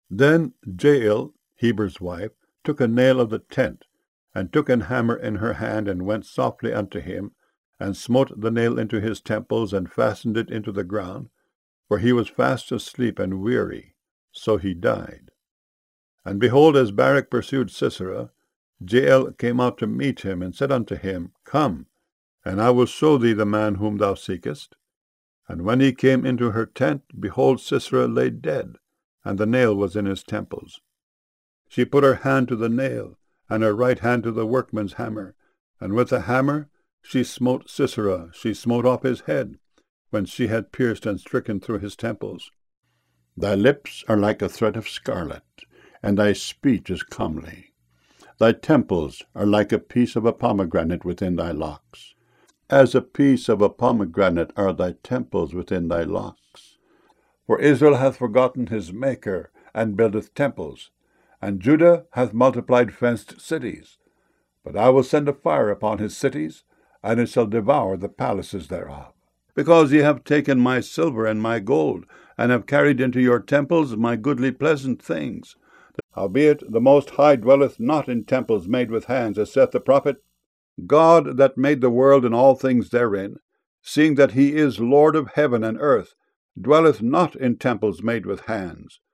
Then Jael, Heber's wife, took a nail of the tent, and took an hammer in her hand, and went softly unto him, and smote the nail into his temples, and fastened it into the ground, for he was fast asleep and weary. So he died. And behold, as Barak pursued Sisera, Jael came out to meet him, and said unto him, Come, and I will show thee the man whom thou seekest. And when he came into her tent, behold, Sisera lay dead, and the nail was in his temples. She put her hand to the nail, and her right hand to the workman's hammer, and with the hammer she smote Sisera. She smote off his head, when she had pierced and stricken through his temples. Thy lips are like a thread of scarlet, and thy speech is comely. Thy temples are like a piece of a pomegranate within thy locks. As a piece of a pomegranate are thy temples within thy locks. For Israel hath forgotten his Maker, and buildeth temples, and Judah hath multiplied fenced cities. But I will send a fire upon his cities, and it shall devour the palaces thereof. Because ye have taken my silver and my gold, and have carried into your temples my goodly pleasant things. Howbeit the Most High dwelleth not in temples made with hands, as saith the prophet, God that made the world and all things therein, seeing that he is Lord of heaven and earth, dwelleth not in temples made with hands,